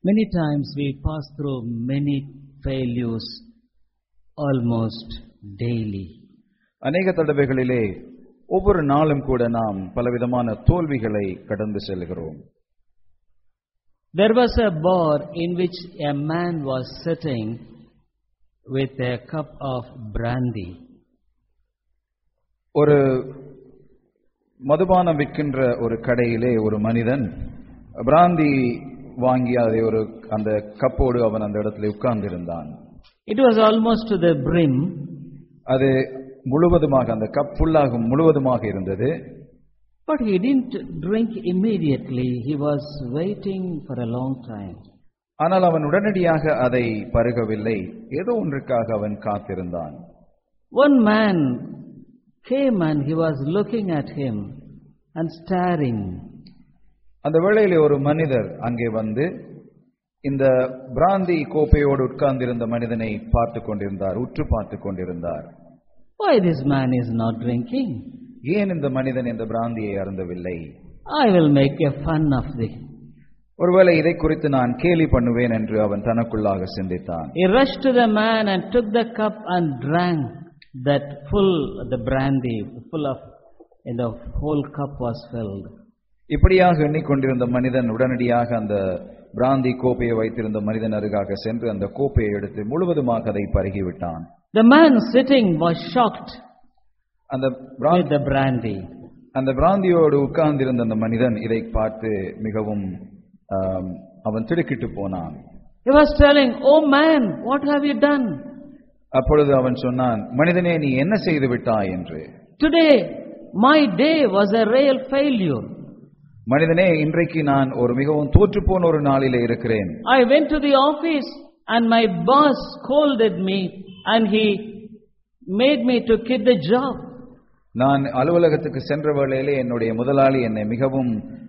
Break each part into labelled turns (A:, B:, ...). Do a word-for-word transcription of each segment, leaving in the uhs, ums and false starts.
A: Many times we pass through many failures almost daily.
B: அநேக தடவைகளிலே ஒவ்வொரு நாளும் கூட நாம் பலவிதமான தோல்விகளை கடந்து செல்கிறோம்.
A: There was a bar in which a man was sitting with a cup of brandy.
B: ஒரு மதுபானம் விற்கின்ற ஒரு கடையிலே ஒரு மனிதன் பிராந்தி வாங்கி அதை ஒரு அந்த கப்போடு அவன் அந்த இடத்துல உட்கார்ந்து இருந்தான்.
A: It was almost to the brim.
B: அது முழுவதுமாக அந்த கப் ஃபுல்லாக முழுவதுமாக இருந்தது.
A: But he didn't drink immediately. He was waiting for a long time.
B: ஆனால் அவன் உடனடியாக அதை பருகவில்லை. ஏதோ ஒன்றுக்காக அவன் காத்திருந்தான்.
A: One man came and he was looking at him and staring.
B: அந்த வேளையிலே ஒரு மனிதர் அங்கே வந்து இந்த பிராந்தி கோப்பையோடு உட்கார்ந்திருந்த மனிதனை பார்த்து கொண்டிருந்தார், உற்று பார்த்து கொண்டிருந்தார்.
A: Why this man is not drinking?
B: ஏன் இந்த மனிதன் இந்த பிராந்தியை அருந்தவில்லை?
A: I will make a fun of this.
B: ஒருவேளை இதை குறித்து நான் கேலி பண்ணுவேன் என்று அவன் தனக்குள்ளாக சிந்தித்தான்.
A: He rushed to the man and took the cup and drank that full the brandy full of and the whole cup was filled.
B: இப்படியாக எண்ணிக்கொண்டிருந்த மனிதன் உடனடியாக அந்த பிராந்தி கோப்பையை வைத்திருந்த மனிதன் அருகாக சென்று அந்த கோப்பையை எடுத்து முழுவதுமாக அதை பருகிவிட்டான்.
A: The man sitting was shocked
B: அந்த
A: with the brandy.
B: அந்த பிராந்தியோடு உட்கார்ந்திருந்த அந்த மனிதன் இதை பார்த்து மிகவும் அவன் திடுக்கிட்டு போனான்.
A: He was telling, "Oh man, what have you done?"
B: அப்பொழுது அவன் சொன்னான், மனிதனே நீ என்ன செய்து விட்டாய் என்று.
A: Today my day was a real failure.
B: மனிதனே இன்றைக்கு நான் ஒரு மிகவும் தோற்றுப்போன ஒரு நாளிலே இருக்கிறேன்.
A: I went to the office and my boss scolded me and he made me to quit the job.
B: நான் அலுவலகத்துக்கு சென்ற வேளையிலே என்னுடைய முதலாளி என்னை மிகவும்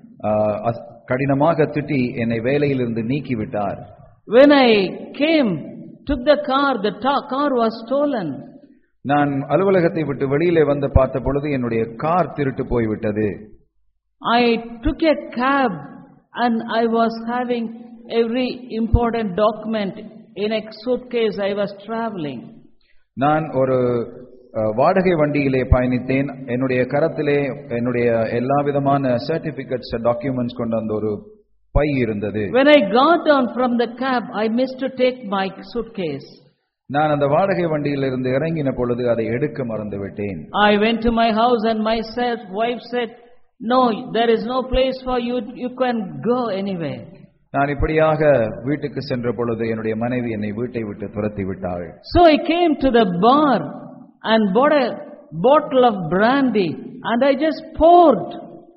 B: கடினமாக திட்டி என்னை வேலையிலிருந்து நீக்கி விட்டார்.
A: When I came, took the car, the car was stolen.
B: நான் அலுவலகத்தை விட்டு வெளியிலே வந்து பார்த்த பொழுது என்னுடைய கார் திருட்டு போய்விட்டது.
A: I took a cab and I was having every important document in a suitcase. I was traveling.
B: நான் ஒரு வாடகை வண்டியிலே பயணித்தேன். என்னுடைய கரத்திலே என்னுடைய எல்லா விதமான சர்டிபிகேட்ஸ் டாக்குமெண்ட்ஸ் கொண்ட அந்த ஒரு பை இருந்தது.
A: When I got down from the cab, I missed to take my suitcase.
B: நான் அந்த வாடகை வண்டியிலிருந்து இறங்கின பொழுது அதை எடுக்க மறந்து விட்டேன்.
A: I went to my house and my wife said, "No, there is no place for you. You can go anywhere."
B: நான் இப்படியாக வீட்டுக்கு சென்ற பொழுது என்னுடைய மனைவி என்னை வீட்டை விட்டு துரத்தி விட்டாள்.
A: So I came to the bar and bought a bottle of brandy and I just poured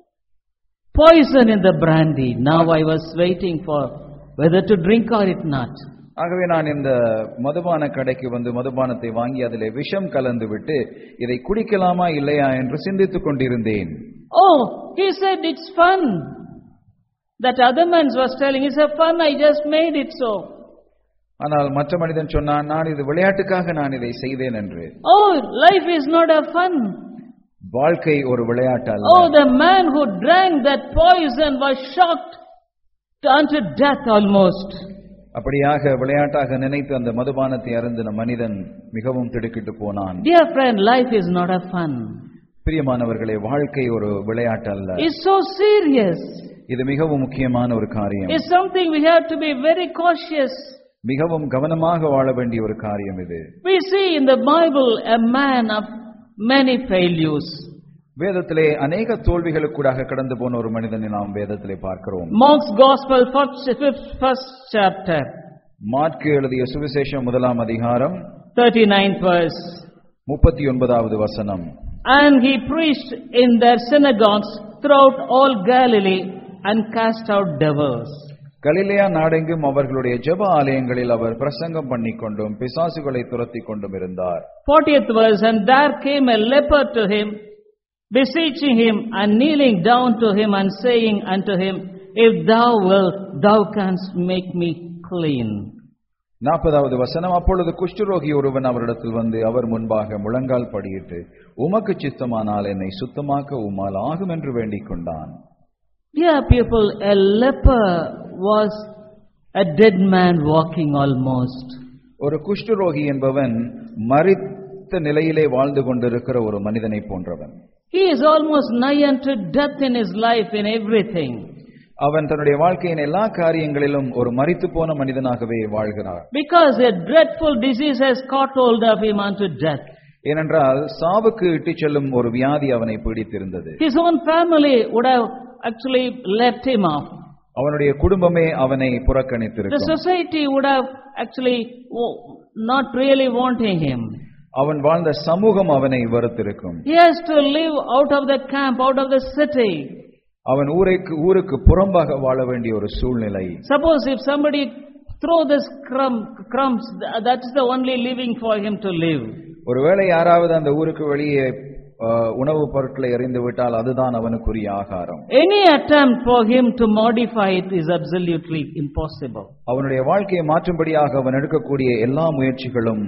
A: poison in the brandy. Now I was waiting for whether to drink or it not.
B: ஆகவே நான் இந்த மதுபான கடைக்கு வந்து மதுபானத்தை வாங்கி அதிலே விஷம் கலந்து விட்டு இதை குடிக்கலாமா இல்லையா என்று சிந்தித்துக் கொண்டிருந்தேன்.
A: Oh, he said it's fun. That other man was telling, it's a fun, I just made it so.
B: ஆனால் மற்ற மனிதன் சொன்னான், நான் இது விளையாட்டுக்காக நான் இதை செய்தேன் என்று.
A: Oh, life is not a fun.
B: வாழ்க்கை ஒரு விளையாட்டு அல்ல.
A: Oh, the man who drank that poison was shocked unto death almost.
B: அப்படியாக விளையாட்டாக நினைத்து அந்த மதுபானத்தை அருந்தின மனிதன் மிகவும் திடுக்கிட்டு போனான்.
A: Dear friend, life is not a fun.
B: பிரியமானவர்களே, வாழ்க்கை ஒரு விளையாட்டு அல்ல.
A: It's so serious.
B: இது மிகவும் முக்கியமான ஒரு காரியம்.
A: It's something we have to be very cautious.
B: மிகவும் கவனமாக வாழ வேண்டிய ஒரு காரியம் இது.
A: We see in the Bible a man of many failures.
B: வேதத்திலே அநேக தோல்விகளுக்கூடாக கடந்து போன ஒரு மனிதனை நாம் வேதத்திலே பார்க்கிறோம்.
A: Mark's Gospel, first chapter.
B: மாற்கு எழுதிய சுவிசேஷம் முதலாம் அதிகாரம்
A: thirty-ninth verse.
B: முப்பத்தி ஒன்பதாவது வசனம்.
A: And he preached in their synagogues throughout all Galilee and cast out devils.
B: கலிலேயா நாடெங்கும் அவர்களுடைய ஜெப ஆலயங்களில் அவர் பிரசங்கம் பண்ணிக்கொண்டும் பிசாசுகளை துரத்தி கொண்டும் இருந்தார்.
A: fortieth verse. And there came a leper to him, beseeching him and kneeling down to him and saying unto him, If thou wilt, thou canst make me clean.
B: நாற்பதாவது வசனம். அப்பொழுது குஷ்டரோகி ஒருவன் அவரிடத்தில் வந்து அவர் முன்பாக முழங்கால் படியிட்டு, உமக்கு சித்தமானால் என்னை சுத்தமாக்க உம்மால் ஆகும் என்று வேண்டிக் கொண்டான்.
A: Dear people, a leper was a dead man walking almost.
B: ஒரு குஷ்டரோகி என்பவன் மரித்த நிலையிலே வாழ்ந்து கொண்டிருக்கிற ஒரு மனிதனை போன்றவன்.
A: He is almost nigh unto death in his life in everything.
B: அவன் தன்னுடைய வாழ்க்கையின் எல்லா காரியங்களிலும் ஒரு மரித்து போன மனிதனாகவே வாழ்கிறார்.
A: Because a dreadful disease has caught hold of him unto death.
B: ஏனென்றால் சாவுக்கு இட்டுச் செல்லும் ஒரு வியாதி அவனை பீடித்திருந்தது.
A: His own family would have actually left him off.
B: அவனுடைய குடும்பமே அவனை புறக்கணித்திருக்கும்.
A: The society would have actually not really wanting him.
B: அவன் வாழ்ந்த சமூகம் அவனை வெறுத்திருக்கும்.
A: He has to live out of the camp, out of the city.
B: அவன் ஊருக்கு ஊருக்கு புறம்பாக வாழ வேண்டிய ஒரு சூழ்நிலை.
A: Suppose if somebody throw this crumb, crumbs, that's the only living for him to live.
B: ஒருவேளை யாராவது அந்த ஊருக்கு வெளியே உணவுப் பொருட்களை எறிந்து விட்டால் அதுதான் அவனுக்குரிய ஆகாரம்.
A: Any attempt for him to modify it is absolutely impossible.
B: அவனுடைய வாழ்க்கையை மாற்றும்படியாக அவன் எடுக்கக்கூடிய எல்லா முயற்சிகளும்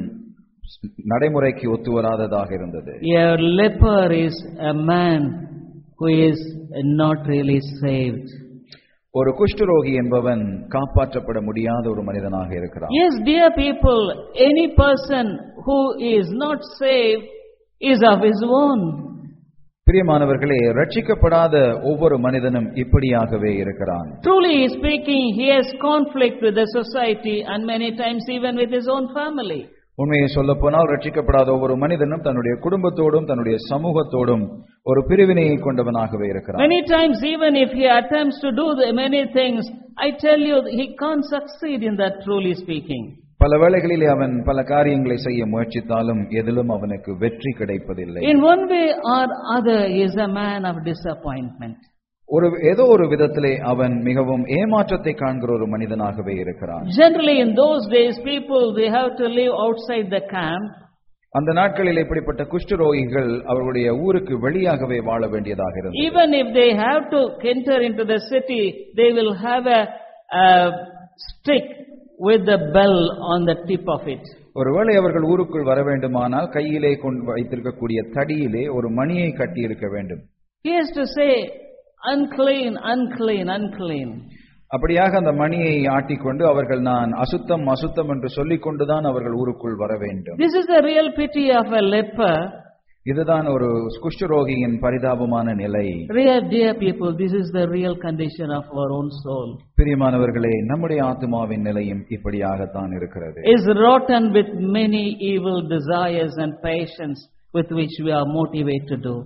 B: நடைமுறைக்கு ஒத்து வராததாக இருந்தது.
A: A leper is a man who is not really saved.
B: ஒரு குஷ்டரோகி என்பவன் காப்பாற்றப்பட முடியாத ஒரு மனிதனாக இருக்கிறான்.
A: Yes, dear people, any person who is not saved is of his own.
B: பிரியமானவர்களே, ரட்சிக்கப்படாத ஒவ்வொரு மனிதனும் இப்படியாகவே இருக்கிறான்.
A: Truly speaking, he has conflict with the society and many times even with his own family.
B: உண்மையை சொல்ல போனால் ரட்சிக்கப்படாத ஒவ்வொரு மனிதனும் தன்னுடைய குடும்பத்தோடும் தன்னுடைய சமூகத்தோடும் ஒரு பிரிவினையை கொண்டவனாகவே இருக்கிறான்.
A: Many times even if he attempts to do the many things, I tell you he can't succeed in that, truly speaking.
B: பல வேளைகளிலே அவன் பல காரியங்களை செய்ய முயற்சித்தாலும் எதிலும் அவனுக்கு வெற்றி கிடைப்பதில்லை.
A: In one way or other he is a man of disappointment.
B: ஒரு ஏதோ ஒரு விதத்திலே அவன் மிகவும் ஏமாற்றத்தை காண்கிற ஒரு மனிதனாகவே இருக்கிறான்.
A: Generally in those days people they have to live outside the camp.
B: அந்த நாட்களில் இப்படிப்பட்ட குஷ்டரோகிகள் அவர்களுடைய ஊருக்கு வெளியாகவே வாழ வேண்டியதாக இருந்தது.
A: Even if they have to enter into the city, they will have a, a stick with the bell on the tip of it.
B: ஒருவேளை அவர்கள் ஊருக்குள் வர வேண்டுமானால் கையிலே கொண்டு வைத்திருக்கக்கூடிய தடியிலே ஒரு மணியை கட்டி இருக்க வேண்டும்.
A: He has to say unclean, unclean, unclean.
B: அப்படியாக அந்த மணியை ஆட்டிக்கொண்டு அவர்கள் நான் அசுத்தம் அசுத்தம் என்று சொல்லிக் கொண்டுதான் அவர்கள் ஊருக்குள் வர வேண்டும்.
A: This is the real pity of a leper.
B: இதுதான் ஒரு குஷ்டரோகியின் பரிதாபமான நிலை.
A: Real dear people, this is the real condition of our own soul.
B: பிரியமானவர்களே, நம்முடைய ஆத்துமாவின் நிலையும் இப்படியாகத்தான் இருக்கிறது.
A: Is rotten with many evil desires and passions with which we are motivated to do.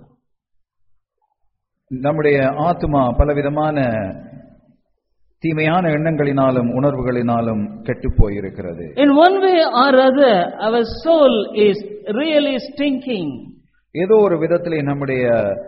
B: நம்முடைய ஆத்துமா பலவிதமான தீமையான எண்ணங்களினாலும் உணர்வுகளினாலும் கெட்டு போயிருக்கிறது.
A: In one way or other our soul is really stinking.
B: ஏதோ ஒரு விதத்திலே நம்முடைய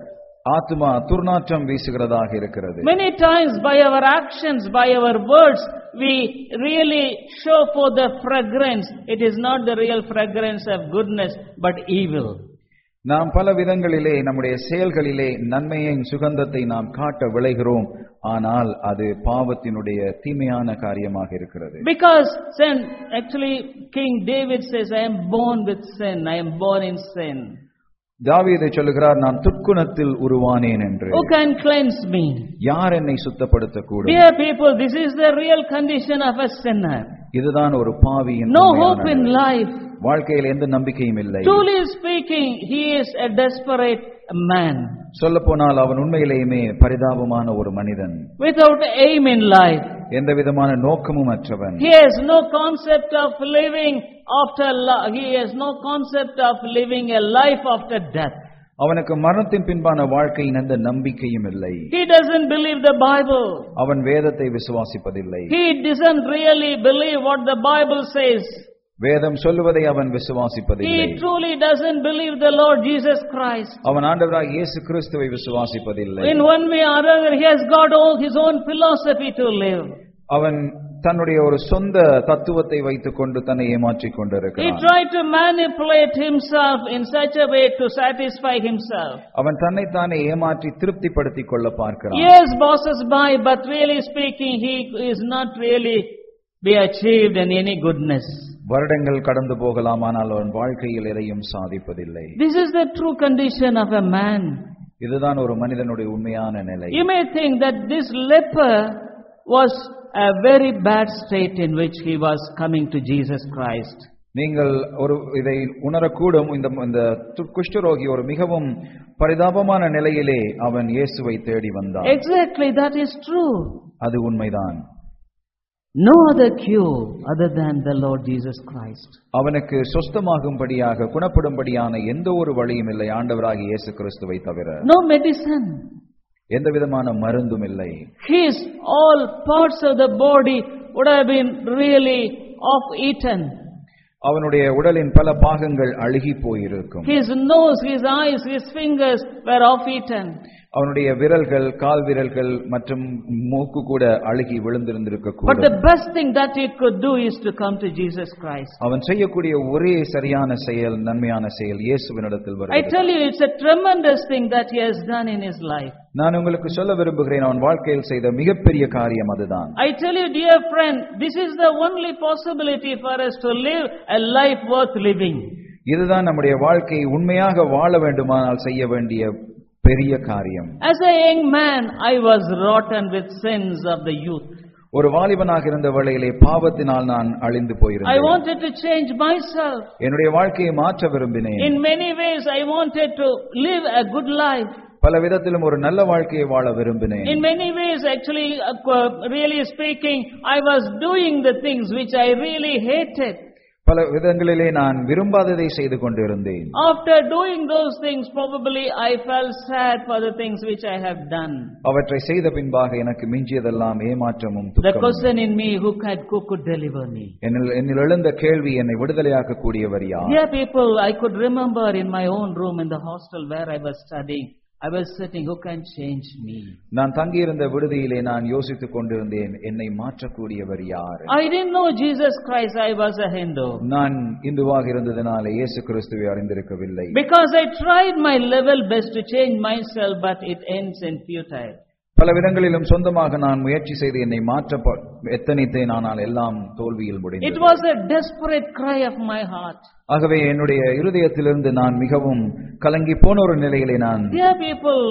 B: ஆத்துமா துர்நாற்றம் வீசுகிறதாக இருக்கிறது.
A: Many times by our actions, by our words, we really show for the fragrance. It is not the real fragrance of goodness but evil.
B: நாம் பல விதங்களிலே நம்முடைய செயல்களிலே நன்மையின் சுகந்தத்தை நாம் காட்ட விளைகிறோம், ஆனால் அது பாவத்தினுடைய தீமையான காரியமாக இருக்கிறது.
A: Because sin, actually King David says, I am born with sin, I am born in sin.
B: தாவீது சொல்லுகிறார், நான் துர்க்குணத்தில் உருவானேன் என்று.
A: Who can cleanse me?
B: யார் என்னை சுத்தப்படுத்த கூடும்?
A: Dear people, this is the real condition of a sinner.
B: இதுதான் ஒரு பாவியின்
A: No hope in life.
B: வாழ்க்கையில் எந்த நம்பிக்கையும் இல்லை.
A: Truly speaking, he is a desperate man.
B: சொல்லப்போனால் அவன் உண்மையிலேயே பரிதாபமான ஒரு மனிதன்.
A: Without aim in life.
B: எந்த விதமான நோக்கமும் அற்றவன்.
A: He has no concept of living after life. He has no concept of living a life after death.
B: அவனுக்கு மரணத்தின் பின்பான வாழ்க்கையின் எந்த நம்பிக்கையும் இல்லை.
A: He doesn't believe the Bible.
B: அவன் வேதத்தை விசுவாசிப்பதில்லை.
A: He doesn't really believe what the Bible says.
B: வேதம் சொல்லுவதை அவன் விசுவாசிப்பதில்லை.
A: He truly doesn't believe the Lord Jesus Christ.
B: அவன் ஆண்டவராகிய இயேசு கிறிஸ்துவை விசுவாசிப்பதில்லை.
A: In one way or other he has got all his own philosophy to live.
B: அவன் தன்னுடைய ஒரு சொந்த தத்துவத்தை வைத்துக்கொண்டு தன்னை ஏமாற்றிக் கொண்டிருக்கிறான்.
A: He tried to manipulate himself in such a way to satisfy himself.
B: அவன் தன்னை தானே ஏமாற்றி திருப்திப்படுத்திக் கொள்ள பார்க்கிறான்.
A: Years passes by, but really speaking he is not really be achieved in any goodness.
B: வருடங்கள் கடந்து போகலாம், ஆனால் அவன் வாழ்க்கையில் எதையும் சாதிப்பதில்லை.
A: This is the true condition of a man.
B: இதுதான் ஒரு மனிதனுடைய உண்மையான நிலை.
A: You may think that this leper was a very bad state in which he was coming to Jesus Christ.
B: நீங்கள் ஒரு இதை உணரக்கூடும். இந்த இந்த குஷ்டரோகி ஒரு மிகவும் பரிதாபமான நிலையிலே அவன் இயேசுவை தேடி வந்தான்.
A: Exactly, that is true.
B: அது உண்மைதான்.
A: No other cure other than the Lord Jesus Christ.
B: அவனுக்கு சொஸ்தமாகும்படியாக குணப்படும்படியான எந்த ஒரு வழியும் இல்லை ஆண்டவராகிய இயேசு கிறிஸ்துவை தவிர.
A: No medicine.
B: எந்த விதமான மருந்தும் இல்லை.
A: His all parts of the body would have been really off-eaten.
B: அவனுடைய உடலின் பல பாகங்கள் அழுகி போயிருக்கும்.
A: His nose, his eyes, his fingers were off-eaten.
B: அவனுடைய விரல்கள், கால் விரல்கள் மற்றும் மூக்கு கூட அழுகி விழுந்திருந்திருக்க கூடும்.
A: But the best thing that he could do is to come to Jesus Christ.
B: அவன் செய்யக்கூடிய ஒரே சரியான செயல், நன்மையான செயல் இயேசுவினிடத்தில் வருவது.
A: I tell you, it's a tremendous thing that he has done in his life.
B: நான் உங்களுக்கு சொல்ல விரும்புகிறேன், அவன் வாழ்க்கையில் செய்த மிகப்பெரிய காரியம் அதுதான்.
A: I tell you, dear friend, this is the only possibility for us to live a life worth living.
B: இதுதான் நம்முடைய வாழ்க்கையை உண்மையாக வாழ வேண்டுமானால் செய்ய வேண்டிய பெரிய காரியம்.
A: As a young man, I was rotten with sins of the youth.
B: ஒரு வாலிபனாக இருந்த வேளையிலே பாவத்தினால் நான் அழிந்து போயிருந்தேன்.
A: I wanted to change myself.
B: என்னுடைய வாழ்க்கையை மாற்ற விரும்பினேன்.
A: In many ways I wanted to live a good life.
B: பல விதத்திலும் ஒரு நல்ல வாழ்க்கையை வாழ விரும்பினேன்.
A: In many ways, actually, uh, really speaking, I was doing the things which I really hated.
B: பல விதங்களிலே நான் விரும்பாததை செய்து கொண்டிருந்தேன்.
A: After doing those things, probably I felt sad for the things which I have done.
B: அவற்றை செய்த பின்பாக எனக்கு மிஞ்சியதெல்லாம் ஏமாற்றமும்
A: The
B: துக்கமும்.
A: question in me, who could, who could deliver me?
B: என்னில் என்னில் எழுந்த கேள்வி, என்னை விடுதலையாக்க கூடியவர் யார்?
A: Dear people, I could remember in my own room in the hostel where I was studying, I was sitting, who can change me?
B: நான் தங்கியிருந்த விடுதியிலே நான் யோசித்துக் கொண்டிருந்தேன், என்னை மாற்றக்கூடியவர் யார்?
A: I didn't know Jesus Christ, I was a Hindu.
B: நான் இந்துவாக இருந்ததனாலே இயேசு கிறிஸ்துவை அறிந்திருக்கவில்லை.
A: Because I tried my level best to change myself, but it ends in futile.
B: பல விதங்களிலும் சொந்தமாக நான் முயற்சி செய்து என்னை மாற்ற எத்தனித்தேன், ஆனால் எல்லாம் தோல்வியில் முடிந்தது.
A: It was a desperate cry of my heart.
B: ஆகவே என்னுடைய இருதயத்திலிருந்து நான் மிகவும் கலங்கி போன ஒரு நிலையிலே நான்.
A: Dear people,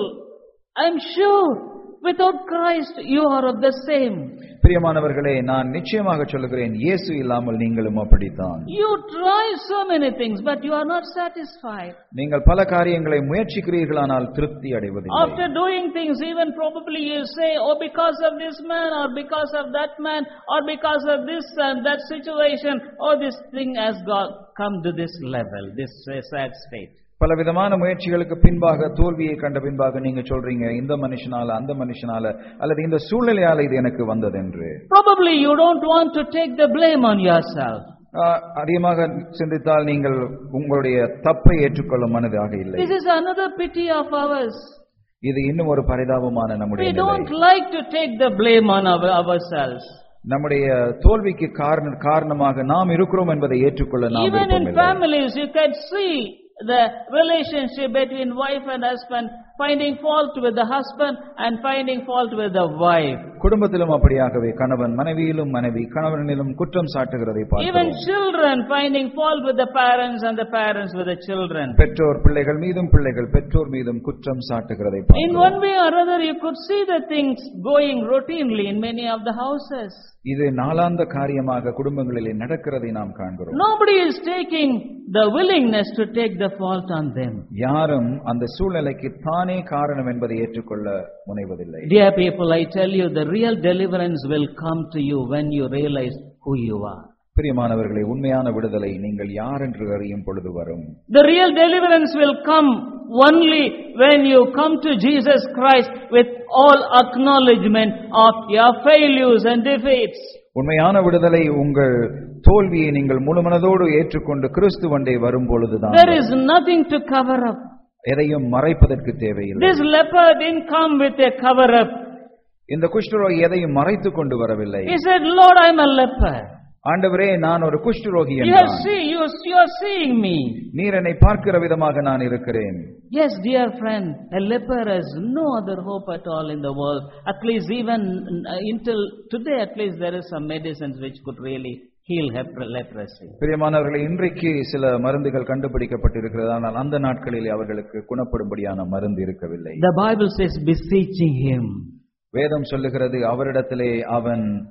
A: I am sure without Christ you are of the same.
B: பிரியமானவர்களே, நான் நிச்சயமாக சொல்லுகிறேன், இயேசு இல்லாமல் நீங்களும் அப்படித்தான்.
A: You try so many things, but you are not satisfied.
B: நீங்கள் பல காரியங்களை முயற்சிக்கிறீர்களானால் திருப்தி அடைவதில்லை.
A: After doing things, even probably you say, oh, because of this man, or because of that man, or because of this and that situation, oh, this thing has got come to this level, this sad state.
B: பல விதமான முயற்சிகளுக்கு பின்பாக, தோல்வியை கண்ட பின்பாக நீங்க சொல்றீங்க, இந்த மனுஷனால, அந்த மனுஷனால, அல்லது இந்த சூழ்நிலையால இது எனக்கு வந்தது என்று.
A: Probably you don't want to take the blame on yourself.
B: அதிகமாக சிந்தித்தால் நீங்கள் உங்களுடைய தப்பை ஏற்றுக்கொள்ளும் மனதாக இல்லை.
A: This is another pity of ours.
B: இது இன்னும் ஒரு பரிதாபமான நம்முடைய
A: We
B: நிலை.
A: don't like to take the blame on our, ourselves.
B: நம்முடைய தோல்விக்கு காரண காரணமாக நாம் இருக்கிறோம் என்பதை ஏற்றுக்கொள்ள நாம்
A: Even in
B: விருப்பமில்லை.
A: families, you can see the relationship between wife and husband, finding fault with the husband and finding fault with the wife.
B: குடும்பத்திலும் அப்படியாகவே கணவன் மனைவியிலும், மனைவி கணவனிலும் குற்றம் சாட்டுகிறதை
A: Even
B: பார்க்கிறோம்.
A: children finding fault with the parents and the parents with the children.
B: பெற்றோர் பிள்ளைகள் மீதும், பிள்ளைகள் பெற்றோர் மீதும் குற்றம் சாட்டுகிறதை
A: In
B: பார்க்கிறோம்.
A: one way or other, you could see the things going routinely in many of the houses.
B: இது நாளாந்த காரியமாக குடும்பங்களிலே நடக்கிறதை நாம் காண்கிறோம்.
A: Nobody is taking the willingness to take the fault on them.
B: யாரும் அந்த சூழ்நிலைக்கு தானே காரணம் என்பதை ஏற்றுக்கொள்ள முனைவதில்லை.
A: Dear people, I tell you, the real deliverance will come to you when you realize who you are.
B: பிரியமானவர்களே, உண்மையான விடுதலை நீங்கள் யார் என்று அறியும் பொழுது வரும்.
A: The real deliverance will come only when you come to Jesus Christ with all acknowledgement of your failures and defeats.
B: உண்மையான விடுதலை உங்கள் தோல்வியை நீங்கள் முழுமனதோடு ஏற்றுக்கொண்டு கிறிஸ்துவண்டை வரும் பொழுதுதான்.
A: There is nothing to cover up.
B: எதையும் மறைப்பதற்கு தேவையில்லை.
A: This leper didn't come with a cover up.
B: இந்த குஷ்டரோகி எதையும் மறைத்து கொண்டு வரவில்லை.
A: He said, Lord, I am a leper.
B: ஆண்டவரே, நான் ஒரு குஷ்டரோகி
A: You
B: என்றான்.
A: see, you, you are seeing me.
B: நீர் என்னை பார்க்கிற விதமாக நான் இருக்கிறேன்.
A: Yes, dear friend, a leper has no other hope at all in the world. At least even until today, at least there is some medicines which could really heal leprosy.
B: பிரியமானவர்களே, இன்றைக்கு சில மருந்துகள் கண்டுபிடிக்கப்பட்டிருக்கிறது, ஆனால் அந்த நாட்களிலே அவர்களுக்கு குணப்படும்படியான மருந்து இருக்கவில்லை.
A: The Bible says, beseeching him.
B: வேதம் சொல்லுகிறது, அவரிடத்திலே அவன்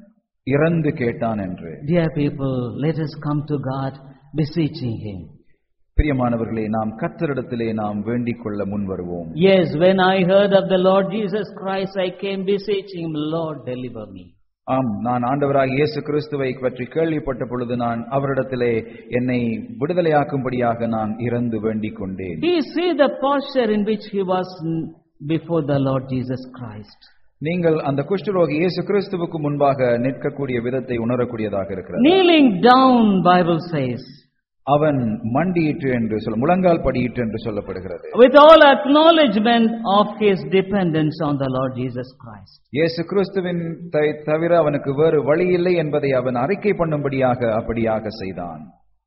B: இறந்து கேட்டான் என்று.
A: Dear people, let us come to God beseeching Him.
B: பிரியமானவர்களே, நாம் கர்த்தரிடத்திலே நாம் வேண்டிக் கொள்ள முன் வருவோம்.
A: Yes, when I heard of the Lord Jesus Christ, I came beseeching Him, Lord, deliver me.
B: ஆம், நான் ஆண்டவராகிய இயேசு கிறிஸ்துவை பற்றி கேள்விப்பட்ட பொழுது நான் அவரிடத்திலே என்னை விடுதலையாக்கும்படியாக நான் இறந்து வேண்டிக் கொண்டேன்.
A: Do you see the posture in which he was before the Lord Jesus Christ?
B: நீங்கள் அந்த குஷ்டரோகி இயேசு கிறிஸ்துவுக்கு முன்பாக நிற்கக்கூடிய விதத்தை உணரக்கூடியதாக இருக்கிறது.
A: Kneeling down, Bible says.
B: அவன் மண்டியிற்று என்று சொல்ல, முழங்கால் படியிற்று என்று சொல்லப்படுகிறது.
A: With all acknowledgement of his dependence on the Lord Jesus Christ.
B: இயேசு கிறிஸ்துவின் தவிர அவனுக்கு வேறு வழி இல்லை என்பதை அவன் அறிக்கை பண்ணும்படியாக அப்படியாக செய்தான்.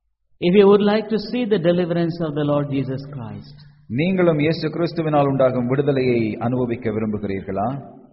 A: If you would like to see the deliverance of the Lord Jesus Christ,
B: நீங்களும் இயேசு கிறிஸ்துவினால் உண்டாகும் விடுதலையை அனுபவிக்க விரும்புகிறீர்களா?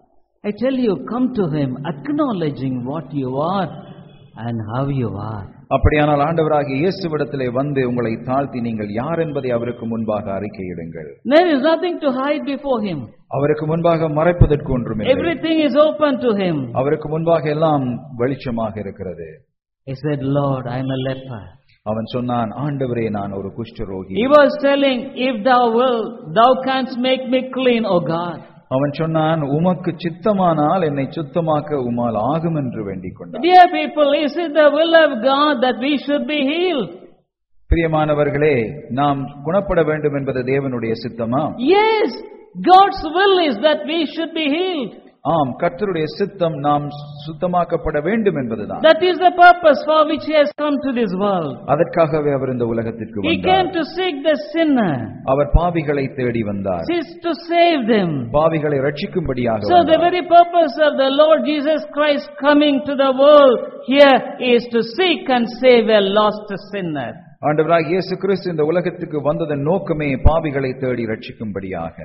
A: I tell you, come to Him acknowledging what you are and how you are.
B: அப்படியானால் ஆண்டவராகிய இயேசுவிடத்திலே வந்து உங்களை தாழ்த்தி நீங்கள் யார் என்பதை அவருக்கு முன்பாக அறிக்கையிடுங்கள்.
A: There is nothing to hide before Him.
B: அவருக்கு முன்பாக மறைப்பதற்கு ஒன்றுமில்லை.
A: Everything is open to Him.
B: அவருக்கு முன்பாக எல்லாம் வெளிச்சமாக இருக்கிறது.
A: He said, Lord, I am a leper.
B: அவன் சொன்னான், ஆண்டவரே, நான் ஒரு குஷ்டரோகி.
A: He was telling, if thou will, thou canst make me clean, O God.
B: அவன் சொன்னான், உமக்கு சித்தமானால் என்னை சுத்தமாக்க உமால் ஆகும் என்று வேண்டிக் கொண்டான்.
A: Dear people, is it the will of God that we should be healed?
B: பிரியமானவர்களே, நாம் குணப்பட வேண்டும் என்பது தேவனுடைய சித்தமா?
A: Yes, God's will is that we should be healed.
B: ஆம், கர்த்தருடைய சித்தம் நாம் சுத்தமாக்கப்பட வேண்டும் என்பதுதான்.
A: That is the purpose for which He has come to this world.
B: அதற்காகவே அவர் இந்த உலகத்திற்கு
A: He
B: வந்தார்.
A: came to seek the sinner.
B: அவர் பாவிகளை தேடி வந்தார்.
A: He is to save them.
B: பாவிகளை ரட்சிக்கும்படியாக
A: So
B: வந்தார்.
A: the very purpose of the Lord Jesus Christ coming to the world here is to seek and save a lost sinner.
B: ஆண்டவராகிய இயேசு கிறிஸ்து இந்த உலகத்துக்கு வந்ததன் நோக்கமே பாவிகளை தேடி ரட்சிக்கும்படியாக.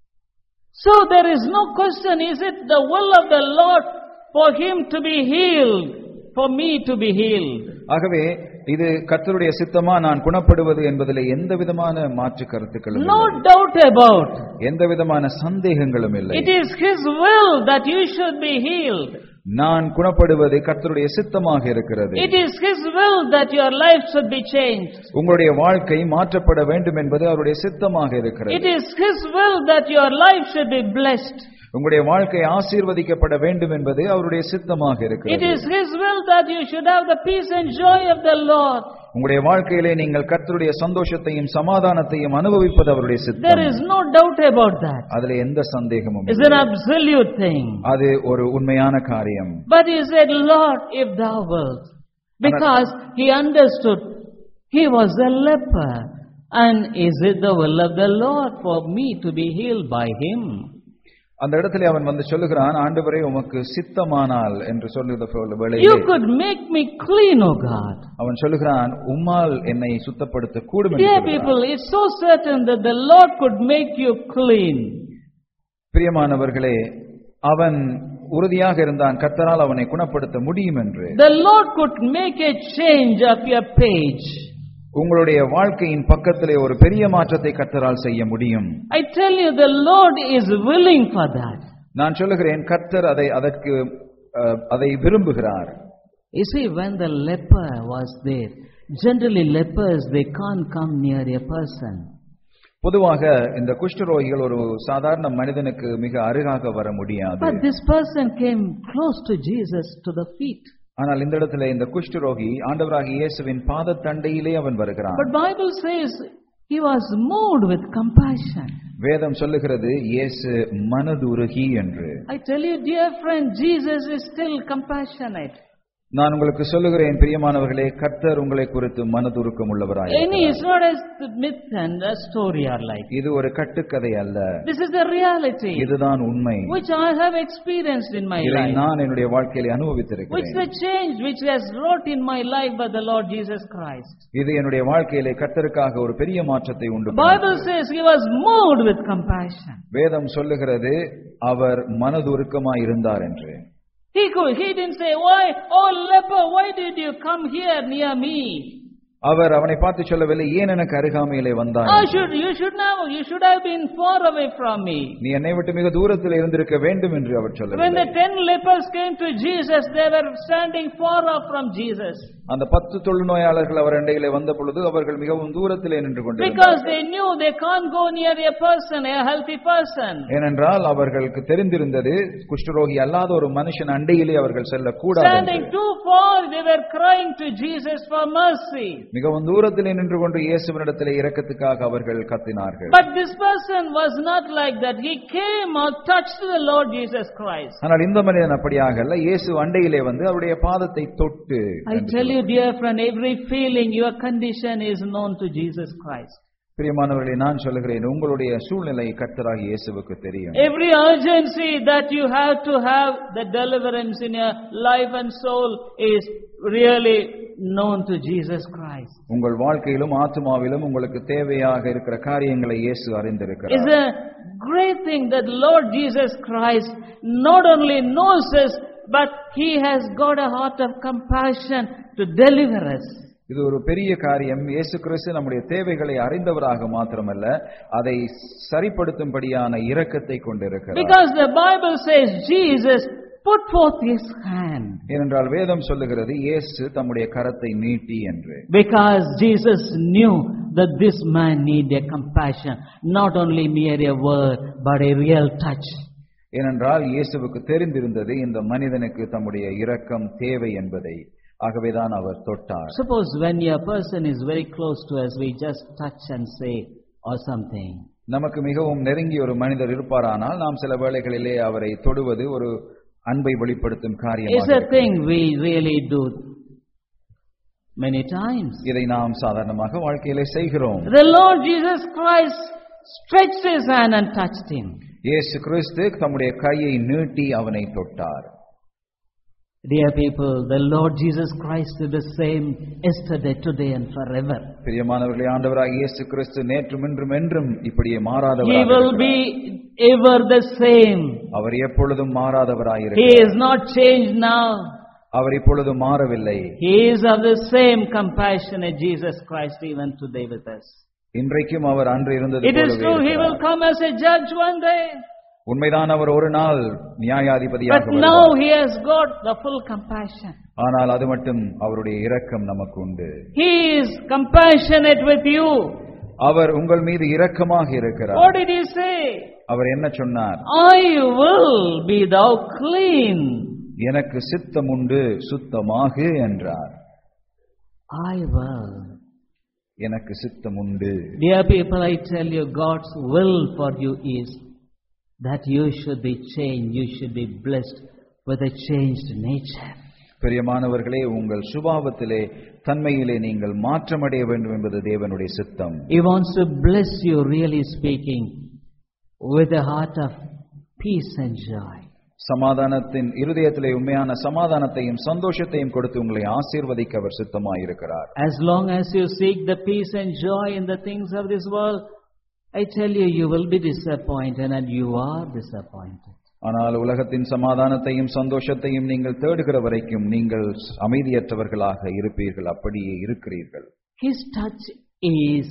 A: So there is no question, is it the will of the Lord for Him to be healed, for me to be healed?
B: ஆகவே இது கர்த்தருடைய சித்தமா நான் குணப்படுவது என்பதிலே எந்த விதமான மாற்று கருத்துக்களும் இல்லை.
A: No doubt about.
B: எந்த விதமான சந்தேகங்களும் இல்லை.
A: It is His will that you should be healed.
B: நான் குணப்படுவது கர்த்தருடைய சித்தமாக இருக்கிறது.
A: It is His will that your life should be changed.
B: உங்களுடைய வாழ்க்கை மாற்றப்பட வேண்டும் என்பது அவருடைய சித்தமாக இருக்கிறது.
A: It is His will that your life should be blessed.
B: உங்களுடைய வாழ்க்கை ஆசீர்வதிக்கப்பட வேண்டும் என்பது அவருடைய சித்தமாக
A: It
B: இருக்கிறது.
A: is His will that you should have the peace and joy of the Lord.
B: உங்களுடைய வாழ்க்கையிலே நீங்கள் கர்த்தருடைய சந்தோஷத்தையும் சமாதானத்தையும் அனுபவிப்பது அவருடைய சித்தம்.
A: There is no doubt about that.
B: அதிலே எந்த சந்தேகமும்
A: It's
B: இல்லை.
A: an absolute thing.
B: அது ஒரு உண்மையான காரியம்.
A: But he said, Lord, if thou wilt. Because he understood he was a leper. And is it the will of the Lord for me to be healed by him?
B: அந்த இடத்துல அவன் வந்து சொல்லுகிறான், ஆண்டவரே உமக்கு சித்தமானால் என்று சொல்லுகிற வேளையிலே
A: You could make me clean, O God.
B: அவன் சொல்லுகிறான், உம்மால் என்னை சுத்தப்படுத்த கூடும் என்று
A: Dear
B: சொல்லுகிறான்.
A: people, it's so certain that the Lord could make you clean.
B: பிரியமானவர்களே, அவன் உறுதியாக இருந்தான், கர்த்தரால் அவனை குணப்படுத்த முடியும் என்று.
A: The Lord could make a change of your page.
B: உங்களுடைய வாழ்க்கையின் பக்கத்திலே ஒரு பெரிய மாற்றத்தை கர்த்தரால் செய்ய முடியும்.
A: I tell you, the Lord is willing for that.
B: நான் சொல்லுகிறேன், கர்த்தர் அதை அதற்கு அதை விரும்புகிறார்.
A: You see, when the leper was there, generally lepers, they can't come near a person.
B: பொதுவாக இந்த குஷ்டரோகிகள் ஒரு சாதாரண மனிதனுக்கு மிக அருகாக வர முடியாது.
A: But this person came close to Jesus, to the feet.
B: ஆனால் இந்த இடத்துல இந்த குஷ்டரோகி ஆண்டவராகிய இயேசுவின் பாதத்தண்டையிலே அவன் வருகிறான்.
A: But Bible says he was moved with compassion.
B: வேதம் சொல்லுகிறது இயேசு மனதுருகி என்று.
A: I tell you, dear friend, Jesus is still compassionate.
B: நான் உங்களுக்கு சொல்லுகிறேன் பிரியமானவர்களே, கர்த்தர் உங்களை குறித்து மனதுருக்கம் உள்ளவராய்
A: Any is not a myth and a story or like.
B: இது ஒரு கட்டுக்கதை அல்ல.
A: This is the reality.
B: இதுதான் உண்மை.
A: Which I have experienced in my
B: இதை
A: life.
B: நான் என்னுடைய வாழ்க்கையிலே
A: Which
B: அனுபவித்திருக்கிறேன்.
A: the change which has wrought in my life by the Lord Jesus Christ.
B: இது என்னுடைய வாழ்க்கையிலே கர்த்தருக்காக ஒரு பெரிய மாற்றத்தை உண்டு
A: The Bible says he was moved with compassion.
B: வேதம் சொல்லுகிறது அவர் மனதுருக்கமாய் இருந்தார் என்று.
A: He could, he didn't say, why, oh leper, why did you come here near me?
B: அவர் அவனை பார்த்து சொல்லவில்லை, ஏன் எனக்கு அருகாமையிலே வந்தாய்?
A: Oh, should you should now you should have been far away from me.
B: நீ என்னை விட்டு மிக தூரத்தில் இருந்திருக்க வேண்டும் என்று அவர்
A: When
B: சொல்லவில்லை.
A: the ten lepers came to Jesus, they were standing far off from Jesus.
B: அந்த பத்து தொழுநோயாளர்கள் அவர் அண்டையிலே வந்த பொழுது அவர்கள் மிகவும் தூரத்திலே நின்று கொண்டிருந்தார்கள்.
A: Because they knew they can't go near a person, a healthy person.
B: ஏனென்றால் அவர்களுக்கு தெரிந்திருந்தது குஷ்டரோகி அல்லாத ஒரு மனுஷன் அண்டையிலே அவர்கள் செல்லக்கூடாது.
A: Standing too far, they were crying to Jesus for mercy.
B: மிகவும் தூரத்திலே நின்று கொண்டு இயேசுவினிடத்திலே இரக்கத்துக்காக அவர்கள் கத்தினார்கள்.
A: But this person was not like that. He came or touched the Lord Jesus Christ.
B: ஆனால் இந்த மனிதன் அப்படியாக அல்ல. இயேசு அண்டையிலே வந்து அவருடைய பாதத்தை தொட்டு.
A: I tell you, dear friend, every feeling, your condition is known to Jesus Christ.
B: பிரியமானவர்களே, நான் சொல்லுகிறேன், உங்களுடைய சூழ்நிலை கர்த்தராகிய இயேசுவுக்கு தெரியும்.
A: Every urgency that you have to have the deliverance in your life and soul is really known to Jesus Christ.
B: உங்கள் வாழ்க்கையிலும் ஆத்துமாவிலும் உங்களுக்கு தேவையாக இருக்கிற காரியங்களை இயேசு அறிந்திருக்கிறார்.
A: It's a great thing that Lord Jesus Christ not only knows us, but He has got a heart of compassion to deliver us.
B: இது ஒரு பெரிய காரியம். இயேசு கிறிஸ்து நம்முடைய தேவைகளை அறிந்தவராக மாத்திரமல்ல, அதை சரிப்படுத்தும்படியான இரக்கத்தை கொண்டிருக்கிறார்.
A: Because the Bible says Jesus put forth His hand.
B: ஏனென்றால் வேதம் சொல்லுகிறது இயேசு தம்முடைய கரத்தை நீட்டி என்று.
A: Because Jesus knew that this man needed compassion, not only mere a word, but a real touch.
B: ஏனென்றால் இயேசுவுக்கு தெரிந்திருந்தது இந்த மனிதனுக்கு தம்முடைய இரக்கம் தேவை என்பதை. ஆகவேதான் அவர் தொட்டார்.
A: Suppose when a person is very close to us, we just touch and say or something.
B: நமக்கு மிகவும் நெருங்கிய ஒரு மனிதர் இருப்பாரானால் நாம் சில வேளைகளிலே அவரை தொடுவது ஒரு அன்பை வெளிப்படுத்தும் காரியமாக
A: It's a thing we really do many times.
B: இதை நாம் சாதாரணமாக வாழ்க்கையிலே செய்கிறோம்.
A: The Lord Jesus Christ stretched His hand and touched him.
B: இயேசு கிறிஸ்து தம்முடைய கையை நீட்டி அவனை தொட்டார்.
A: Dear people, the Lord Jesus Christ is the same yesterday, today and forever.
B: பிரியமானவர்களே, ஆண்டவராகிய இயேசு கிறிஸ்து நேற்றும் இன்றும் என்றும் இப்படியே மாறாதவராக
A: He will be ever the same.
B: அவர் எப்பொழுதும் மாறாதவராக
A: He
B: இருக்கிறார்.
A: is not changed now.
B: அவர் இப்பொழுதும் மாறவில்லை.
A: He is of the same compassionate Jesus Christ even today with us.
B: இன்றைக்கும் அவர் அன்று இருந்தது
A: It is true, He will come as a judge one day.
B: உண்மைதான், அவர் ஒரு நாள் நியாயாதிபதியாக
A: But now
B: வருவார்.
A: He has got the full compassion.
B: ஆனால் அது மட்டும் அவருடைய இரக்கம் நமக்கு உண்டு.
A: He is compassionate with you.
B: அவர் உங்கள் மீது இரக்கமாக இருக்கிறார்.
A: What did He say?
B: அவர் என்ன சொன்னார்?
A: I will be thou clean.
B: எனக்கு சித்தம் உண்டு, சுத்தமாகு என்றார்.
A: I will.
B: எனக்கு சித்தம் உண்டு.
A: Dear people, I tell you, God's will for you is that you should be changed, you should be blessed with a changed nature.
B: பிரியமானவர்களே, உங்கள் சுபாவத்திலே தன்மையிலே நீங்கள் மாற்றமடைய வேண்டும் என்பது தேவனுடைய சித்தம்.
A: He wants to bless you, really speaking, with a heart of peace and joy.
B: சமாதானத்தின் இருதயத்திலே உண்மையான சமாதானத்தையும் சந்தோஷத்தையும் கொடுத்து உங்களை ஆசீர்வதிக்க அவர் சித்தமாயிருக்கிறார்.
A: As long as you seek the peace and joy in the things of this world, I tell you, you will be disappointed, and you are disappointed.
B: ஆனால் உலகத்தின் சமாதானத்தையும் சந்தோஷத்தையும் நீங்கள் தேடுகிற வரைக்கும் நீங்கள் அமைதியற்றவர்களாக இருப்பீர்கள், அப்படியே இருக்கிறீர்கள்.
A: His touch is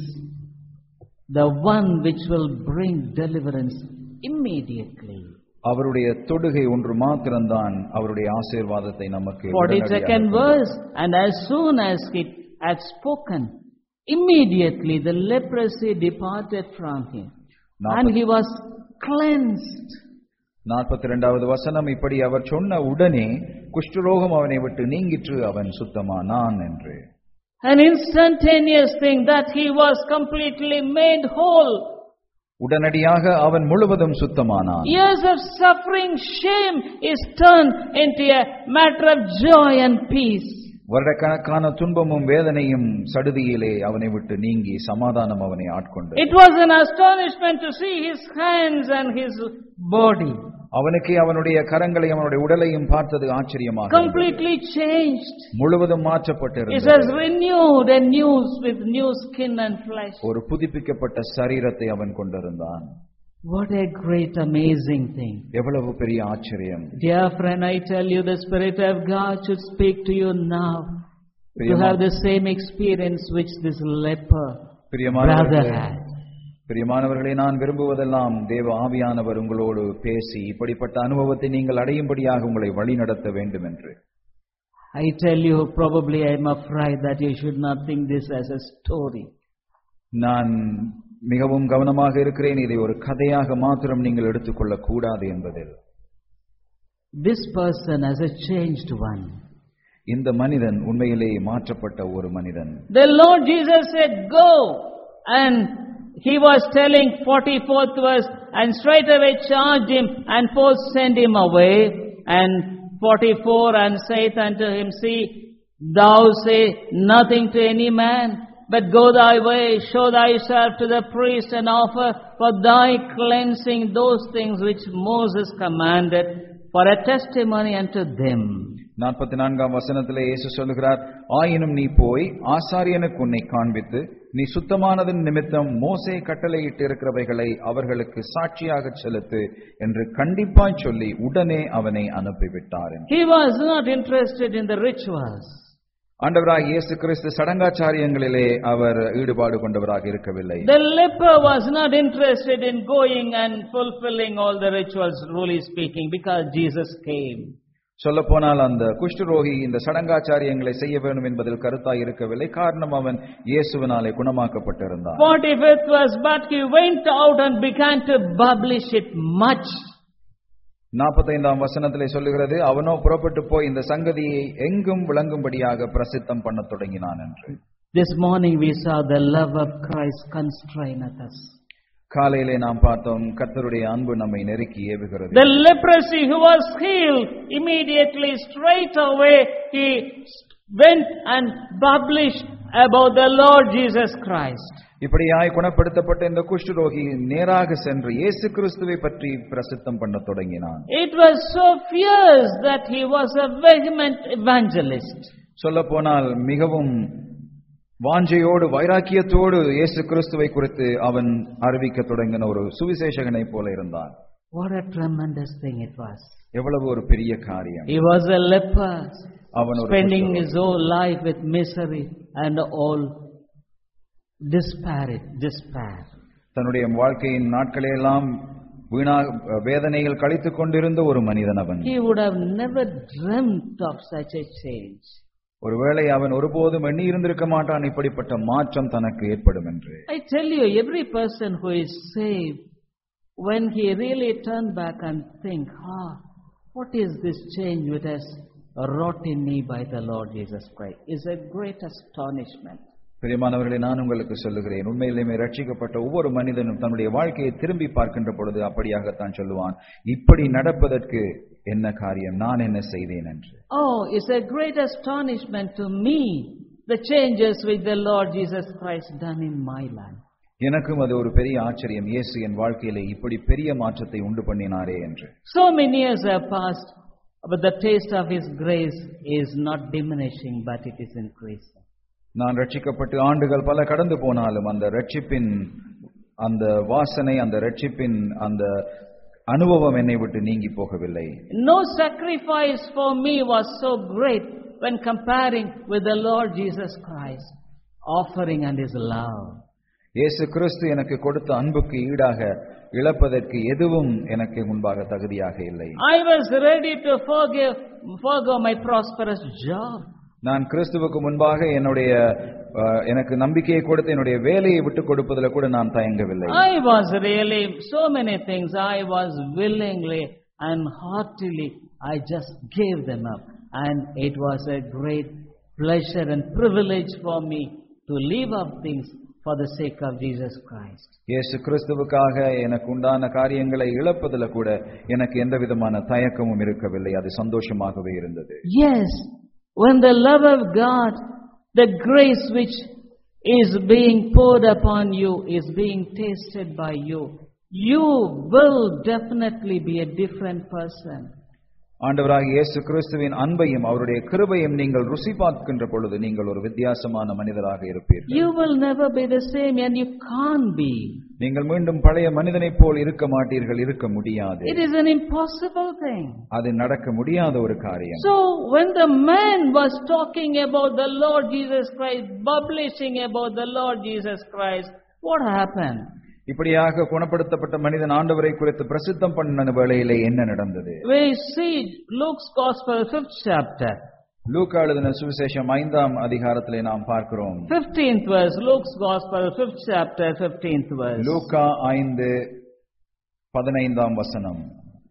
A: the one which will bring deliverance immediately.
B: அவருடைய தொடுகை ஒன்று மாத்திரம்தான் அவருடைய ஆசீர்வாதத்தை நமக்கு
A: forty-second verse, and as soon as he had spoken, immediately the leprosy departed from him, and he was cleansed.
B: நாற்பத்தி இரண்டாவது வசனம், இப்படி அவர் சொன்ன உடனே குஷ்டரோகம் அவனை விட்டு நீங்கிற்று, அவன் சுத்தமானான் என்று.
A: An instantaneous thing, that he was completely made whole.
B: உடனடியாக அவன் முழுவதும் சுத்தமானான்.
A: Years of suffering, shame is turned into a matter of joy and peace.
B: வருடக்கணக்கான துன்பமும் வேதனையும் சடுதியிலே அவனை விட்டு நீங்கி சமாதானம் அவனை ஆட்கொண்டது.
A: It was an astonishment to see his hands and his body.
B: அவனுக்கு அவனுடைய கரங்களை அவனுடைய உடலையும் பார்த்தது ஆச்சரியமாக.
A: Completely changed.
B: முழுவதும் மாற்றப்பட்டிருந்தது.
A: It has renewed and new with new skin and flesh.
B: ஒரு புதுப்பிக்கப்பட்ட சரீரத்தை அவன் கொண்டிருந்தான்.
A: What a great amazing thing.
B: எவ்வளவு பெரிய ஆச்சரியம்.
A: Dear friend, I tell you, the Spirit of God should speak to you now. to have the same experience which this leper brother
B: பிரியமானவர்களே
A: had.
B: பிரியமானவர்களே நான் விரும்புவதெல்லாம் தேவ ஆவியானவர் உங்களோடு பேசி இப்படிப்பட்ட அனுபவத்தை நீங்கள் அடையும்படியாக உங்களை வழி நடத்த வேண்டும் என்று.
A: I tell you, probably I am afraid that you should not think this as a story.
B: நான் மிகவும் கவனமாக இருக்கிறேன், இதை ஒரு கதையாக மாத்திரம் நீங்கள் எடுத்துக்கொள்ள கூடாது என்பதில்.
A: This person as a changed one.
B: இந்த மனிதன் உண்மையிலேயே மாற்றப்பட்ட ஒரு மனிதன்.
A: The Lord Jesus said, go, and he was telling forty-fourth verse, and straight away charged him and forth sent him away. And forty-four, and saith unto him, see, thou say nothing to any man, but go thy way, show thyself to the priest, and offer for thy cleansing those things which Moses commanded, for a testimony unto them.
B: நாற்பத்தி நான்காம் வசனத்திலே இயேசு சொல்லுகிறார், ஆயினும் நீ போய் ஆசாரியனுக்கு உன்னை காண்பித்து நீ சுத்தமானதன் நிமித்தம் மோசே கட்டளையிட்டு இருக்கிறவைகளை அவர்களுக்கு சாட்சியாக செலுத்து என்று கண்டிப்பாய் சொல்லி உடனே அவனை அனுப்பிவிட்டார்.
A: He was not interested in the rituals.
B: ஆண்டவராகிய இயேசு கிறிஸ்து சடங்காச்சாரியங்களிலே அவர் ஈடுபாடு கொண்டவராக இருக்கவில்லை.
A: The leper was not interested in going and fulfilling all the rituals, truly speaking, because Jesus came.
B: சொல்ல போனால் அந்த குஷ்டரோகி இந்த சடங்காச்சாரியங்களை செய்ய வேண்டும் என்பதில் கருத்தாய் இருக்கவில்லை. காரணம் அவன் இயேசுவினாலே குணமாக்கப்பட்டிருந்தான்.
A: forty-fifth verse, but he went out and began to publish it much.
B: நாற்பத்தைந்தாம் வசனத்திலே சொல்லுகிறது, அவனோ புறப்பட்டு போய் இந்த சங்கதியை எங்கும் விளங்கும்படியாக பிரசித்தம் பண்ண தொடங்கினான் என்று.
A: This morning we saw the love of Christ constraineth us.
B: காலையிலே நாம் பார்த்தோம், கர்த்தருடைய அன்பு நம்மை நெருக்கி ஏவுகிறது.
A: The leprosy who was healed, immediately straight away he went and published about the Lord Jesus Christ.
B: இப்படியாய் குணப்படுத்தப்பட்ட இந்த குஷ்டரோகி நேராக சென்று இயேசு கிறிஸ்துவை பற்றி பிரசித்தம் பண்ண தொடங்கினான்.
A: It was so fierce that he was a vehement evangelist.
B: சொல்ல போனால் மிகவும் வாஞ்சையோடு வைராக்கியத்தோடு இயேசு கிறிஸ்துவை குறித்து அவன் அறிவிக்க தொடங்கின ஒரு சுவிசேஷகனை போல இருந்தான்.
A: What a tremendous thing it was.
B: எவ்வளவு ஒரு பெரிய காரியம்.
A: He was a leper,
B: அவன் ஒரு
A: spending his whole life with misery and all despair, despair.
B: தன்னுடைய வாழ்க்கையின் நாட்களெல்லாம் வீணாக வேதனைகள் கழித்துக் கொண்டிருந்த ஒரு மனிதன் அவன்.
A: He would have never dreamt of such a change.
B: ஒருவேளை அவன் ஒருபோதும் எண்ணி இருந்திருக்க மாட்டான் இப்படிப்பட்ட மாற்றம் தனக்கு ஏற்படும் என்று.
A: I tell you, every person who is saved, when he really turn back and think, ah, what is this change which has wrought in me by the Lord Jesus Christ, is a great astonishment.
B: பிரியமானவர்களே, நான் உங்களுக்கு சொல்லுகிறேன், உண்மையிலேயே ரட்சிக்கப்பட்ட ஒவ்வொரு மனிதனும் தன்னுடைய வாழ்க்கையை திரும்பி பார்க்கின்ற பொழுது அப்படியாகத்தான் சொல்லுவான், இப்படி நடப்பதற்கு என்ன காரியம், நான் என்ன செய்தேன் என்று.
A: Oh, it's a great astonishment to me, the changes which the Lord Jesus Christ done in my life.
B: எனக்கும் அது ஒரு பெரிய ஆச்சரியம், இயேசு என் வாழ்க்கையிலே இப்படி பெரிய மாற்றத்தை உண்டு பண்ணினாரே என்று.
A: So many years have passed, but the taste of His grace is not diminishing, but it is increasing.
B: நான் ரட்சிக்கப்பட்டு ஆண்டுகள் பல கடந்து போனாலும் அந்த ரட்சிப்பின் அந்த வாசனை, அந்த ரட்சிப்பின் அந்த அனுபவம் என்னை விட்டு நீங்கி போகவில்லை.
A: No sacrifice for me was so great when comparing with the Lord Jesus Christ, offering and His love.
B: இயேசு கிறிஸ்து எனக்கு கொடுத்த அன்புக்கு ஈடாக இழப்பதற்கு எதுவும் எனக்கு முன்பாக தகுதியாக இல்லை.
A: I was ready to forgive, forgo my prosperous job.
B: நான் கிறிஸ்துவுக்கு முன்பாக என்னுடைய எனக்கு நம்பிக்கையை கொடுத்து என்னுடைய வேலையை விட்டு கொடுப்பதில் கூட நான் தயங்கவில்லை.
A: I was really so many things I was willingly and heartily I just gave them up, and it was a great pleasure and privilege for me to leave up things for the sake of Jesus Christ.
B: இயேசு கிறிஸ்துவுக்காக எனக்கு உண்டான காரியங்களை இழப்பதில் கூட எனக்கு எந்த விதமான தயக்கமும் இருக்கவில்லை. அது சந்தோஷமாகவே இருந்தது.
A: Yes, when the love of God, the grace which is being poured upon you is being tasted by you, you will definitely be a different person.
B: ஆண்டவராகிய இயேசு கிறிஸ்துவின் அன்பையும் அவருடைய கிருபையும் நீங்கள் ருசி பார்க்கின்ற பொழுது நீங்கள் ஒரு வித்தியாசமான மனிதராக இருப்பீர்கள்.
A: You will never be the same and you can't be.
B: நீங்கள் மீண்டும் பழைய மனிதனைப் போல் இருக்க மாட்டீர்கள், இருக்க முடியாது.
A: It is an impossible thing.
B: அது நடக்க முடியாத ஒரு காரியம்.
A: So when the man was talking about the Lord Jesus Christ, publishing about the Lord Jesus Christ, what happened?
B: இப்படியாக குணப்படுத்தப்பட்ட மனிதன் ஆண்டவரை குறித்து பிரசித்தம் பண்ண வேளையிலே என்ன நடந்தது?
A: We see Luke's Gospel, fifth chapter.
B: லூக்கா எழுதின சுவிசேஷம் ஐந்தாம் அதிகாரத்திலே நாம் பார்க்கிறோம்.
A: fifteenth verse, Luke's Gospel, fifth chapter, fifteenth verse.
B: லூக்கா ஐந்து பதினைந்தாம் வசனம்.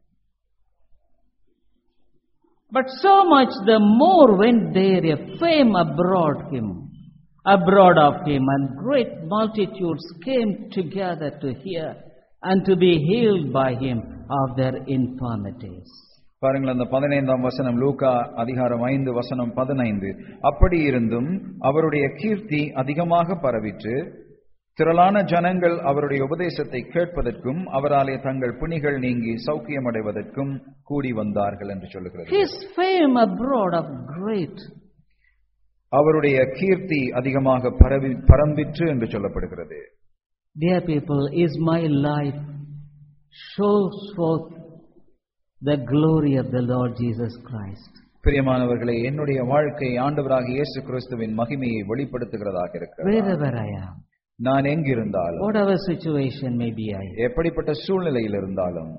A: But so much the more went there a fame abroad him. abroad of him, and great multitudes came together to hear and to be healed by him of their infirmities.
B: பாருங்கள், அந்த பதினைந்தாம் வசனம், லூக்கா அதிகாரம் ஐந்து வசனம் பதினைந்து. அப்படி இருந்தும் அவருடைய கீர்த்தி அதிகமாக பரவிற்று, திரளான ஜனங்கள் அவருடைய உபதேசத்தை கேட்பதற்கும் அவராலே தங்கள் பிணிகள் நீங்கி சௌக்கியமடைவதற்கும் கூடி வந்தார்கள் என்று சொல்லுகிறது.
A: His fame abroad of great,
B: அவருடைய கீர்த்தி அதிகமாக பரவி பரம்பிற்று என்று சொல்லப்படுகிறது.
A: Dear people, is my life shows forth the glory of the Lord Jesus Christ?
B: பிரியமானவர்களே, என்னுடைய வாழ்க்கை ஆண்டவராகிய இயேசு கிறிஸ்துவின் மகிமையை வெளிப்படுத்துகிறதாக இருக்கிறது.
A: Wherever I am,
B: நான் எங்கிருந்தாலும்,
A: whatever situation may be I,
B: எப்படிப்பட்ட சூழ்நிலையில் இருந்தாலும்,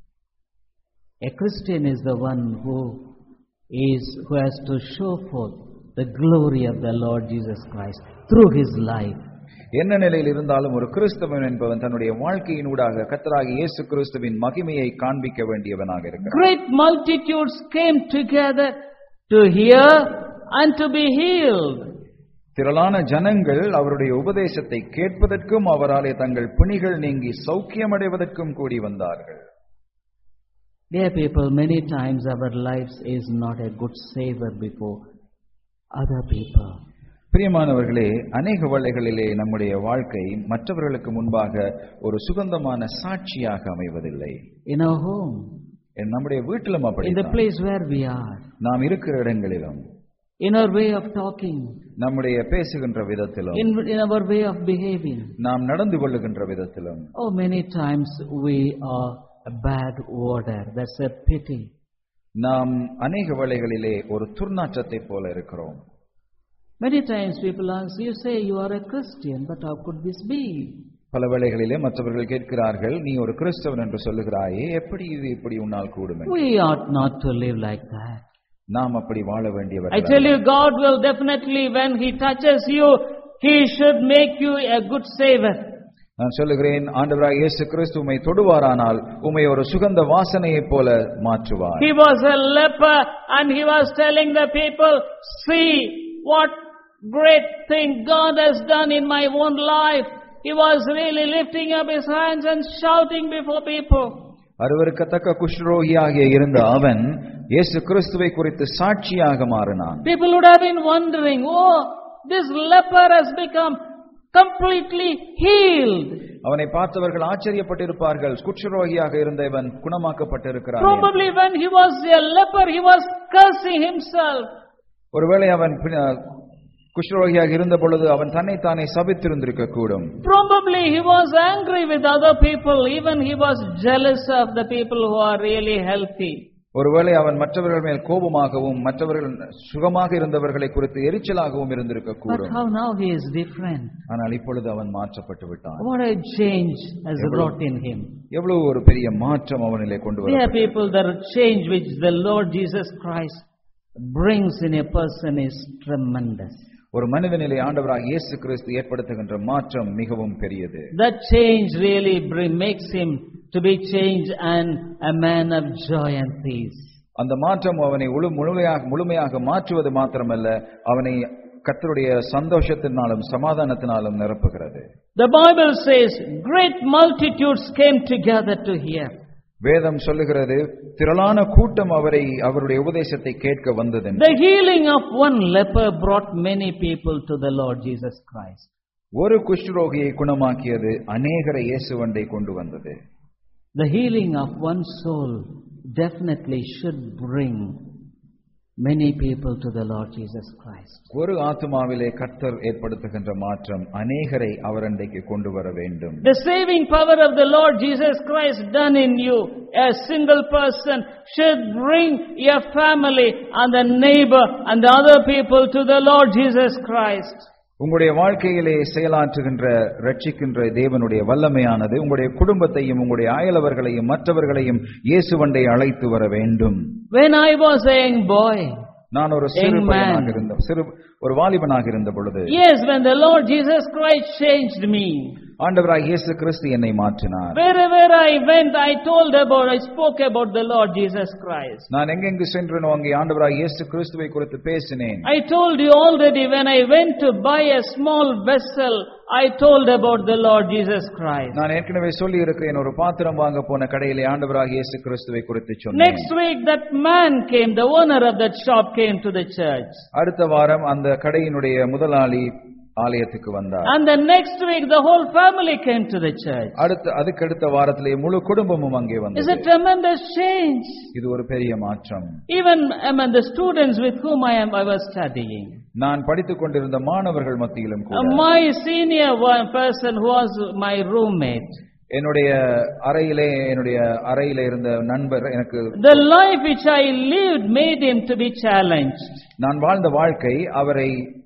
A: a Christian is the one who is who has to show forth the glory of the Lord Jesus Christ through his life.
B: என்ன நிலையில் இருந்தாலும் ஒரு கிறிஸ்தவன் என்பவன் தன்னுடைய வாழ்க்கையினூடாக கர்த்தராகிய இயேசு கிறிஸ்துவின் மகிமையை காண்பிக்க வேண்டியவனாக இருக்கிறான்.
A: Great multitudes came together to hear and to be healed.
B: திரளான ஜனங்கள் அவருடைய உபதேசத்தை கேட்பதற்கும் அவராலே தங்கள் பிணிகள் நீங்கி சௌக்கியமடைவதற்கும் கூடி வந்தார்கள்.
A: Dear people, many times our lives is not a good savor before other people.
B: பிரியமானவர்களே, அநேக வேளைகளிலே நம்முடைய வாழ்க்கை மற்றவர்களுக்கு முன்பாக ஒரு சுகந்தமான சாட்சியாக அமைவதில்லை.
A: In our home,
B: நம்முடைய வீட்டிலும் அப்படி,
A: in the place where we are,
B: நாம் இருக்கிற இடங்களிலும்,
A: in our way of talking,
B: நம்முடைய பேசுகின்ற விதத்திலும்,
A: in, in our way of behaving,
B: நாம் நடந்து கொள்ளுகின்ற விதத்திலும்,
A: oh, many times we are a bad odor. That's a pity.
B: நாம் அநேக வேளைகளிலே ஒரு துர்நாற்றத்தை போல இருக்கிறோம்.
A: Many times people ask, you say you are a Christian, but how could this be?
B: பல வேளைகளிலே மற்றவர்கள் கேட்கிறார்கள், நீ ஒரு கிறிஸ்தவன் என்று சொல்லுகிறாயே, எப்படி இது இப்படி உன்னால் கூடும்?
A: We ought not to live like that.
B: நாம் அப்படி வாழ வேண்டியவர்கள்.
A: I tell you, God will definitely, when he touches you, he should make you a good savor.
B: நான் சொல்லுகிறேன், ஆண்டவராகிய இயேசு கிறிஸ்து உம்மை தொடுவாரானால் உம்மை ஒரு சுகந்த வாசனையைப் போல மாற்றுவார்.
A: He was a leper and he was telling the people, see what great thing God has done in my own life. He was really lifting up his hands and shouting before people.
B: அருவருக்கத்தக்க குஷ்டரோகியாகிய இருந்த அவன் இயேசு கிறிஸ்துவை குறித்து சாட்சியாக மாறினான்.
A: People would have been wondering, oh, this leper has become completely healed.
B: அவனை பார்த்தவர்கள் ஆச்சரியப்பட்டிருப்பார்கள், குஷ்டரோகியாக இருந்த இவன் குணமாக்கப்பட்டிருக்கிறான்.
A: Probably when he was a leper, he was cursing himself.
B: ஒருவேளை அவன் குஷ்டரோகியாக இருந்த பொழுது அவன் தன்னை தானே சபித்திருந்திருக்க கூடும்.
A: Probably he was angry with other people, even he was jealous of the people who are really healthy.
B: ஒருவேளை அவன் மற்றவர்கள் மேல் கோபமாகவும் மற்றவர்கள் சுகமாக இருந்தவர்களை குறித்து எரிச்சலாகவும் இருந்திருக்க கூடும்.
A: But how now he is different.
B: ஆனால் இப்பொழுது அவன் மாற்றப்பட்டு விட்டான்.
A: What a change has brought in him.
B: எவ்வளவு ஒரு பெரிய மாற்றம் அவனிலே கொண்டு வந்தது.
A: Dear people, the change which the Lord Jesus Christ brings in a person is tremendous.
B: ஒரு மனிதனிலே ஆண்டவராகிய இயேசு கிறிஸ்து ஏற்படுத்துகின்ற மாற்றம் மிகவும் பெரியது.
A: That change really bring, makes him to be changed and a man of joy and peace.
B: அந்த மாற்றம் அவனை முழுமையாக முழுமையாக மாற்றுவது மாத்திரமல்ல, அவனை கர்த்தருடைய சந்தோஷத்தினாலும் சமாதானத்தினாலும் நிரப்புகிறது.
A: The Bible says great multitudes came together to hear.
B: வேதம் சொல்லுகிறது, திரளான கூட்டம் அவரை அவருடைய உபதேசத்தை கேட்க வந்தது.
A: The healing of one leper brought many people to the Lord Jesus Christ.
B: ஒரு குஷ்டரோகியை குணமாக்கியது அநேகரை இயேசுவண்டை கொண்டு வந்தது.
A: The healing of one soul definitely should bring many people to the Lord Jesus Christ.
B: ஒரு ஆத்துமாவிலே கர்த்தர் ஏற்படுத்துகின்ற மாற்றம் அநேகரை அவரண்டைக்கு கொண்டு வர வேண்டும்.
A: The saving power of the Lord Jesus Christ done in you, a single person should bring your family and the neighbor and the other people to the Lord Jesus Christ.
B: உங்களுடைய வாழ்க்கையிலே செயலாற்றுகின்ற ரட்சிக்கின்ற தேவனுடைய வல்லமையானது உங்களுடைய குடும்பத்தையும் உங்களுடைய அயலவர்களையும் மற்றவர்களையும் இயேசுவண்டை அழைத்து வர வேண்டும்.
A: When I was a young boy,
B: நான் ஒரு சிறு பையனாக இருந்த சிறு ஒரு வாலிபனாக இருந்த பொழுது,
A: yes, when the Lord Jesus Christ changed me,
B: ஆண்டவராகிய இயேசு கிறிஸ்து என்னை மாற்றினார்.
A: Wherever I went, I told about, I spoke about the Lord Jesus Christ.
B: நான் எங்கெங்கு சென்றேனோ அங்கே ஆண்டவராகிய இயேசு கிறிஸ்துவை குறித்து பேசினேன்.
A: I told you already when I went to buy a small vessel, I told about the Lord Jesus Christ.
B: நான் ஏற்கனவே சொல்லி இருக்கிறேன், ஒரு பாத்திரம் வாங்க போன கடையிலே ஆண்டவராகிய இயேசு கிறிஸ்துவை குறித்து சொன்னேன்.
A: Next week that man came, the owner of that shop came to the church.
B: அடுத்த வாரம் அந்த கடையினுடைய முதலாளி ஆலயத்துக்கு வந்தார்.
A: And the next week the whole family came to the church.
B: அடுத்த அதுக்கு அடுத்த வாரத்திலே முழு குடும்பமும் அங்கே வந்தது.
A: It's a tremendous change.
B: இது ஒரு பெரிய மாற்றம்.
A: Even among the students with whom I am I was studying.
B: நான் படித்துக் கொண்டிருந்த மாணவர்கள் மத்தியிலும் கூட,
A: my senior one person who was my roommate,
B: என்னுடைய அறையிலே என்னுடைய அறையிலே இருந்த நண்பர் எனக்கு,
A: the life which I lived made him to be challenged.
B: நான் வாழ்ந்த வாழ்க்கை அவரை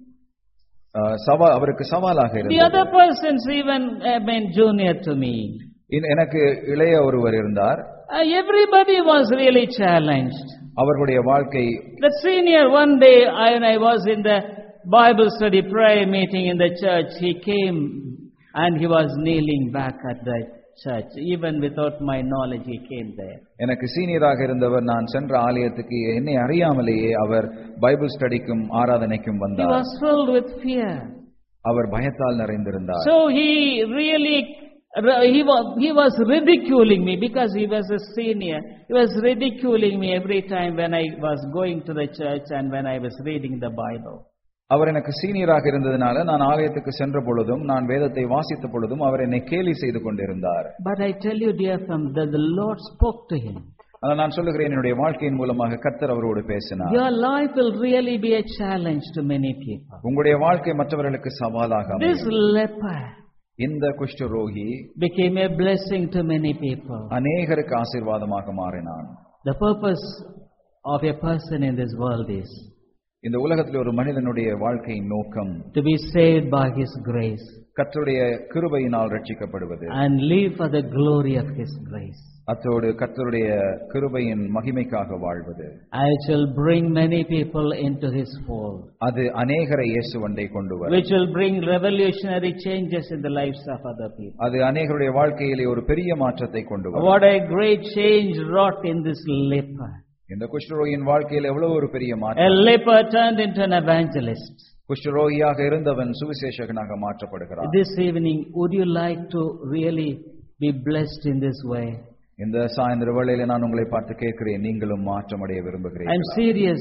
B: சவா அவருக்கு சவாலாக இருந்தது.
A: The other persons even I mean junior to me.
B: எனக்கு இளைய ஒருவர் இருந்தார்.
A: Everybody was really challenged.
B: அவர்களுடைய வாழ்க்கை,
A: the senior one day I, I was in the Bible study prayer meeting in the church, he came and he was kneeling back at the church. Even without my knowledge he came there.
B: எனக்கு சீனியராக இருந்தவர் நான் சென்ற ஆலயத்துக்கு என்னை அறியாமலேயே அவர் Bible ஸ்டடிக்கும் ஆராதனைக்கும் வந்தார்.
A: He was filled with fear.
B: அவர் பயத்தால் நிறைந்திருந்தார்.
A: So he really he was he was ridiculing me because he was a senior. He was ridiculing me every time when I was going to the church and when I was reading the Bible.
B: அவர் எனக்கு சீனியராக இருந்ததனால நான் ஆலயத்துக்கு சென்ற பொழுதும் நான் வேதத்தை வாசித்த பொழுதும் அவர் என்னை கேலி செய்து கொண்டிருந்தார்.
A: But I tell you dear friend, that the Lord spoke to him.
B: அத நான் சொல்லுகிறேன், என்னுடைய வாழ்க்கையின் மூலமாக கர்த்தர் அவரோடு பேசினார்.
A: Your life will really be a challenge to many people.
B: உங்களுடைய வாழ்க்கை மற்றவர்களுக்கு சவாலாக அமையும்.
A: This leper,
B: இந்த குஷ்டரோகி,
A: became a blessing to many people.
B: அநேகருக்கு ஆசீர்வாதமாக மாறினான்.
A: The purpose of a person in this world is,
B: இந்த உலகத்தில் ஒரு மனிதனுடைய வாழ்க்கையின் நோக்கம்,
A: to be saved by his grace,
B: கர்த்தருடைய கிருபையினால் ரட்சிக்கப்படுவது,
A: and live for the glory of his grace.
B: அத்தோடு கர்த்தருடைய கிருபையின் மகிமைக்காக வாழ்வது.
A: I shall bring many people into his fold.
B: அது அநேகரை இயேசுவண்டை கொண்டு வரும்.
A: Which will bring revolutionary changes in the lives of other people.
B: அது அநேகருடைய வாழ்க்கையிலே ஒரு பெரிய மாற்றத்தை கொண்டு வரும்.
A: What a great change wrought in this leper.
B: இந்த குஷ்டரோகியின் வாழ்க்கையில் எவ்வளவு ஒரு பெரிய மாற்றம்.
A: A leper turned into an evangelist.
B: குஷ்டரோகியாக இருந்தவன் சுவிசேஷகனாக மாற்றப்படுகிறான்.
A: This evening, would you like to really be blessed in this way?
B: இந்த சாயந்திர வேளையிலே நான் உங்களை பார்த்து கேட்கிறேன், நீங்களும் மாற்றமடைய விரும்புகிறீர்களா?
A: I'm serious.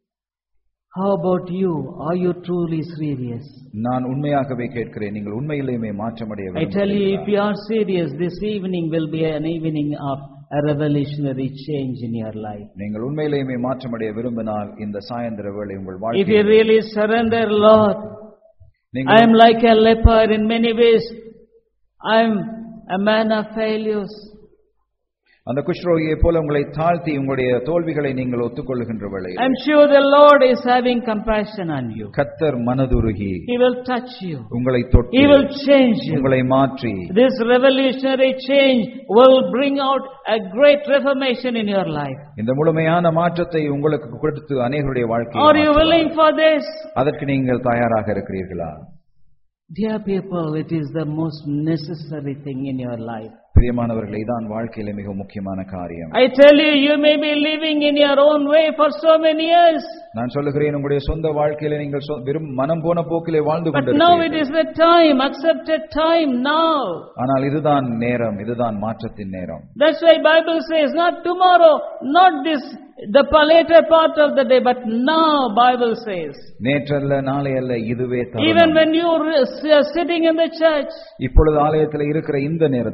A: How about you? Are you truly serious?
B: நான் உண்மையாகவே கேட்கிறேன், நீங்கள் உண்மையிலேயே மாற்றமடைய விரும்புகிறீர்களா?
A: I tell you, if you are serious, this evening will be an evening of a revolutionary change in your life.
B: நீங்கள் உண்மையிலேயே மாற்றமடைய விரும்பினால் இந்த சாயந்திர வேளை உங்கள் வாழ்க்கையில்,
A: if you really surrender, Lord, I am like a leper in many ways. I am a man of failures.
B: அந்த குஷ்டரோகியை போல உங்களை தாழ்த்தி உங்களுடைய தோல்விகளை நீங்கள் ஒத்துக்கொள்ளுகின்ற வேளையில்,
A: I am sure the Lord is having compassion on you.
B: கர்த்தர் மனதுருகி
A: He will touch you.
B: உங்களை தொட்டு
A: He will change you.
B: உங்களை மாற்றி,
A: This revolutionary change will bring out a great reformation in your life.
B: இந்த முழுமையான மாற்றத்தை உங்களுக்கு கொடுத்து அநேகருடைய வாழ்க்கையை
A: Are you willing for this?
B: அதற்கு நீங்கள் தயாராக இருக்கிறீர்களா?
A: Dear people, it is the most necessary thing in your life.
B: பிரியமானவர்களே, இதான் வாழ்க்கையில மிக முக்கியமான காரியம்.
A: I tell you, you may be living in your own way for so many years.
B: நான் சொல்லுகிறேன், உங்களுடைய சொந்த வாழ்க்கையில நீங்கள் வெறும் மனம் போன போக்கிலே வாழ்ந்து
A: கொண்டிருக்கிறீர்கள். But now it is the time, accepted time now.
B: ஆனால் இதுதான் நேரம், இதுதான் மாற்றத்தின் நேரம்.
A: That's why Bible says, not tomorrow, not this, the later part of the day, but now Bible says.
B: நேற்றல்ல நாளை அல்ல, இதுவே தருணம்.
A: Even when you are sitting in the church,
B: இப்பொழுது ஆலயத்தில் இருக்கிற இந்த நேரத்தில் தான்,
A: tell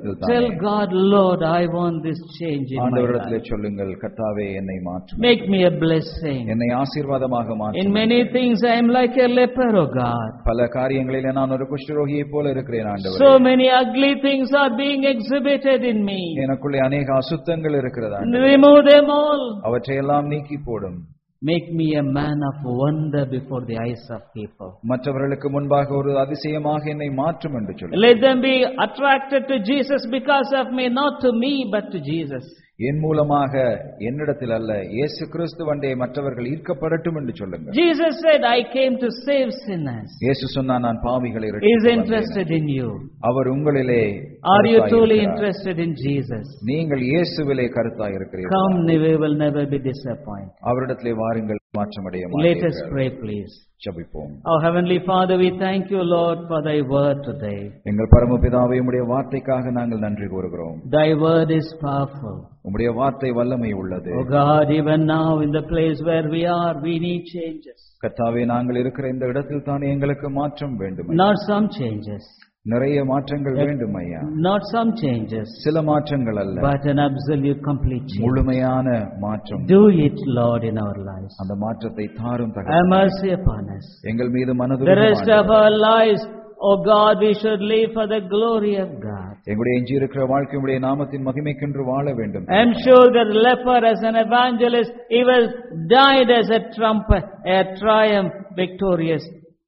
A: God, Lord, I want this change in my
B: ஆண்டவரிடத்திலே
A: life.
B: சொல்லுங்கள், கர்த்தாவே என்னை மாற்றும்,
A: Make me a blessing.
B: என்னை ஆசீர்வாதமாக
A: In
B: மாற்றும்.
A: many things I am like a leper, oh God.
B: பல காரியங்களிலே நான் ஒரு குஷ்டரோகியைப் போல இருக்கிறேன் ஆண்டவரே.
A: So many ugly things are being exhibited in me.
B: எனக்குள்ளே அநேக அசுத்தங்கள் இருக்கிறது.
A: Remove them all.
B: அவற்றையெல்லாம் நீக்கி போடும்.
A: Make me a man of wonder before the eyes of people.
B: மற்றவர்களுக்கு முன்பாக ஒரு அதிசயமாக என்னை மாற்றும் என்று சொல்லு.
A: Let them be attracted to Jesus because of me, not to me but to Jesus.
B: என் மூலமாக என்னிடத்தில் அல்ல, இயேசு கிறிஸ்துவண்டே மற்றவர்கள் ஈர்க்கப்படட்டும் என்று சொல்லுங்கள்.
A: Jesus said, I came to save sinners.
B: இயேசு சொன்னார், நான் பாவிகளை
A: He is
B: இரட்சிக்க
A: interested
B: வந்தேன்.
A: in you.
B: அவர் உங்களிலே
A: Are you
B: கருத்தாய்
A: truly
B: இருக்கிறார்.
A: interested in Jesus?
B: நீங்கள் இயேசுவிலே கருத்தாய் இருக்கிறீர்கள்.
A: Come, we will never be disappointed.
B: அவரிடத்திலே வாருங்கள், மாற்றமடைய
A: Let us
B: மாட்டீர்கள்.
A: pray, please.
B: ஜெபிப்போம்.
A: Our Heavenly Father, we thank you, Lord, for thy word today.
B: எங்கள் பரமபிதாவே, உம்முடைய வார்த்தைக்காக நாங்கள் நன்றி கூறுகிறோம்.
A: Thy word is powerful.
B: உம்முடைய வார்த்தை வல்லமை உள்ளது.
A: Oh God, even now in the place where we are, we need changes.
B: கர்த்தாவே, நாங்கள் இருக்கிற இந்த இடத்தில் தானே எங்களுக்கு மாற்றம் வேண்டும்.
A: Not some changes.
B: நிறைய மாற்றங்கள் வேண்டும் ஐயா.
A: Not some changes.
B: சில மாற்றங்கள் அல்ல,
A: But an absolute complete change.
B: முழுமையான மாற்றம்.
A: Do it, Lord, in our lives.
B: அந்த மாற்றத்தை தாரும்
A: Have
B: தகப்பனே.
A: mercy upon us.
B: எங்கள் மீது
A: The
B: மனதுருக
A: rest of our lives, oh God, we should live for the glory of God.
B: எங்களுடைய எஞ்சி இருக்கிற வாழ்க்கையுடைய நாமத்தின் மகிமைக்கென்று வாழ வேண்டும்.
A: I am sure that leper as an evangelist, he was died as a trumpet, a triumph, victorious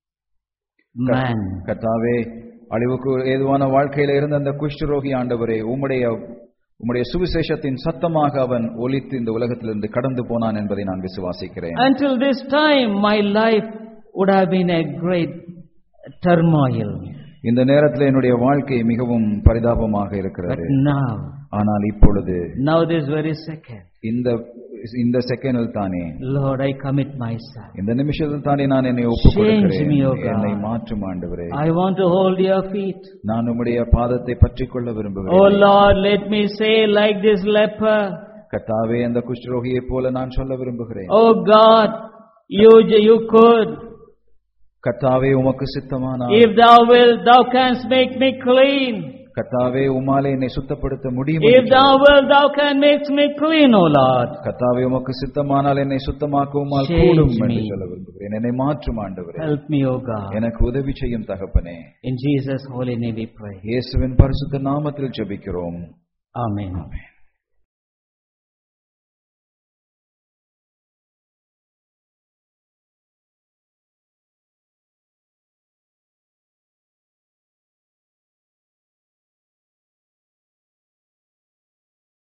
A: man.
B: கர்த்தாவே, அழிவுக்கு ஏதுவான வாழ்க்கையில இருந்த அந்த குஷ்டரோகி ஆண்டவரே, உம்முடைய உம்முடைய சுவிசேஷத்தின் சத்தமாக அவன் ஒலித்து இந்த உலகத்திலிருந்து கடந்து போனான் என்பதை நான் விசுவாசிக்கிறேன்.
A: Until this time, my life would have been a great turmoil.
B: இந்த நேரத்தில் என்னுடைய வாழ்க்கை மிகவும் பரிதாபமாக
A: But
B: இருக்கிறது.
A: now,
B: ஆனால் இப்பொழுது
A: now this very second,
B: இந்த இந்த செகண்டில் தானே,
A: Lord, I commit myself.
B: இந்த நிமிஷத்தில் தானே நான் என்னை ஒப்புக்
A: Change
B: கொடுக்கிறேன்.
A: me, O God.
B: என்னை மாற்றும் ஆண்டவரே.
A: I want to hold your feet.
B: நான் உம்முடைய பாதத்தை பற்றிக் கொள்ள
A: Oh
B: விரும்புகிறேன்.
A: Lord, let me say like this leper,
B: கர்த்தாவே, அந்த குஷ்டரோகியைப் போல நான் சொல்ல விரும்புகிறேன்.
A: oh God, you, you could.
B: கர்த்தாவே, உமக்கு சித்தமானால்,
A: If thou wilt, thou canst make me clean.
B: கர்த்தாவே, உம்மாலே என்னை சுத்தப்படுத்த முடியும்.
A: If thou wilt, thou can make me clean, O Lord.
B: கர்த்தாவே, உமக்கு சித்தமானால் என்னை சுத்தமாக்க உம்மால்
A: Change
B: கூடும்
A: me.
B: என்று சொல்ல விரும்புகிறேன். என்னை மாற்றும் ஆண்டவரே.
A: Help me, O God.
B: எனக்கு உதவி செய்யும் தகப்பனே.
A: In Jesus' holy name we pray.
B: இயேசுவின் பரிசுத்த நாமத்தில் ஜெபிக்கிறோம்.
A: Amen.
B: ஆமென்.